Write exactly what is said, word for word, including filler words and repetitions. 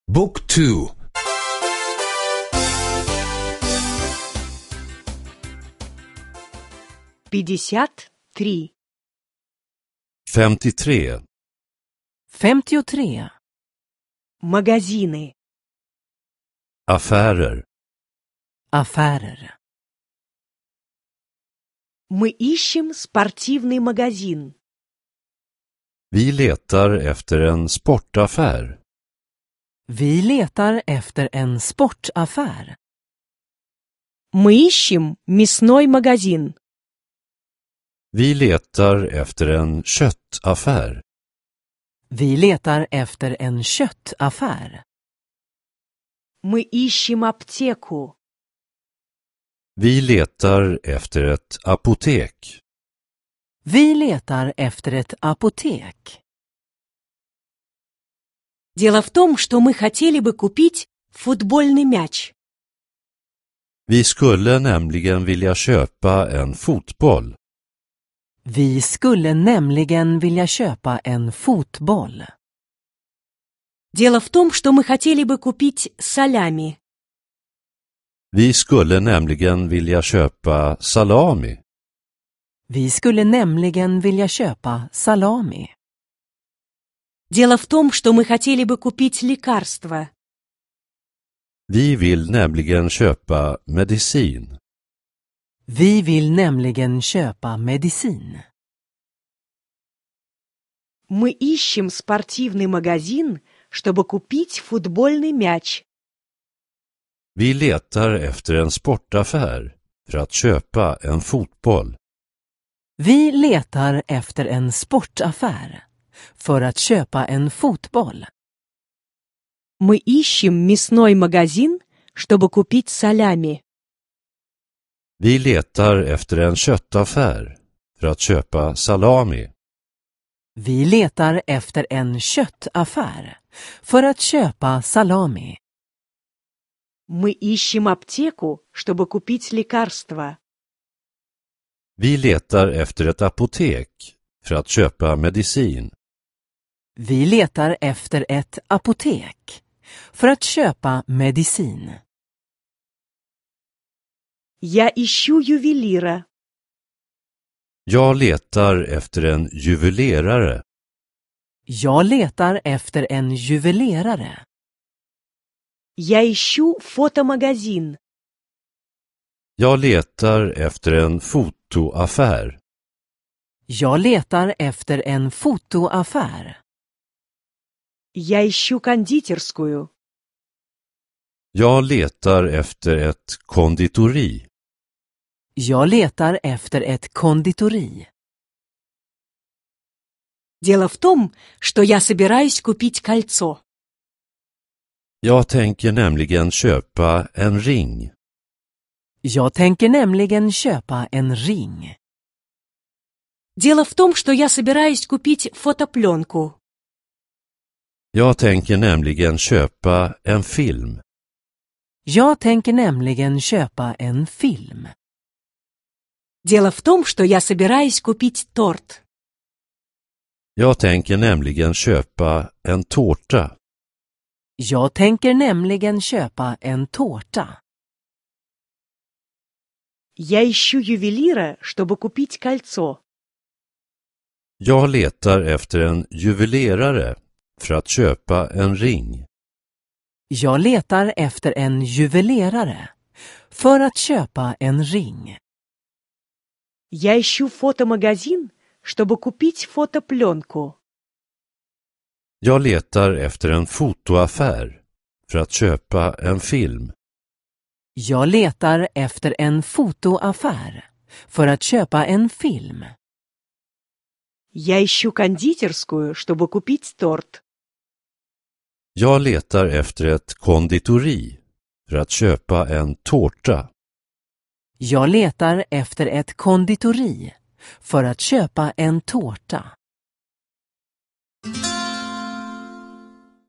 Book two. пятьдесят три. femtiotre. femtiotre. Магазины. Affärer. Affärer. Мы ищем спортивный магазин. Vi letar efter en sportaffär. Vi letar efter en sportaffär. Мы ищем мясной магазин. Vi letar efter en köttaffär. Vi letar efter en köttaffär. Мы ищем аптеку. Vi letar efter ett apotek. Vi letar efter ett apotek. Дело в том, что мы хотели бы купить футбольный мяч. Vi skulle nämligen vilja köpa en fotboll. Vi skulle nämligen vilja köpa en fotboll. Дело в том, что мы хотели бы купить салями. Vi skulle nämligen vilja köpa salami. Vi skulle nämligen vilja köpa salami. Дело в том, что мы хотели бы купить лекарства. Vi vill nämligen köpa medicin. Vi vill nämligen köpa medicin. Мы ищем спортивный магазин, чтобы купить футбольный мяч. Vi letar efter en sportaffär för att köpa en fotboll. Vi letar efter en sportaffär för att köpa en fotboll. Мы ищем мясной магазин, чтобы купить салями. Vi letar efter en köttaffär för att köpa salami. Vi letar efter en köttaffär för att köpa salami. Мы ищем аптеку, чтобы купить лекарства. Vi letar efter ett apotek för att köpa medicin. Vi letar efter ett apotek för att köpa medicin. Я ищу ювелира. Jag letar efter en juvelerare. Jag letar efter en juvelerare. Я ищу фотомагазин. Jag letar efter en fotoaffär. Jag letar efter en fotoaffär. Я ищу кондитерскую. Jag letar efter ett konditori. Jag letar efter ett konditori. Дело в том, что я собираюсь купить кольцо. Jag tänker nämligen köpa en ring. Jag tänker nämligen köpa en ring. Дело в том, что я собираюсь купить фотопленку. Jag tänker nämligen köpa en film. Jag tänker nämligen köpa en film. Дело в том, что я собираюсь купить торт. Jag tänker nämligen köpa en tårta. Jag tänker nämligen köpa en tårta. Я ищу ювелира, чтобы купить кольцо. Jag letar efter en juvelerare för att köpa en ring. Jag letar efter en juvelerare för att köpa en ring. Я ищу фотомагазин, чтобы купить фотопленку. Jag letar efter en fotoaffär för att köpa en film. Jag letar efter en fotoaffär för att köpa en film. Я ищу кондитерскую, чтобы купить торт. Jag letar efter ett konditori för att köpa en tårta. Jag letar efter ett konditori för att köpa en tårta.